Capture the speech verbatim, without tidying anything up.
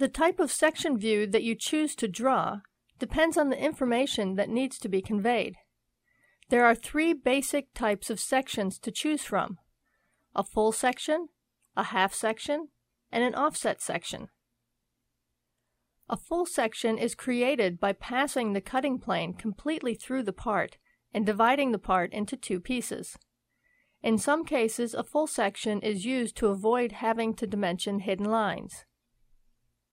The type of section view that you choose to draw depends on the information that needs to be conveyed. There are three basic types of sections to choose from: a full section, a half section, and an offset section. A full section is created by passing the cutting plane completely through the part and dividing the part into two pieces. In some cases, a full section is used to avoid having to dimension hidden lines.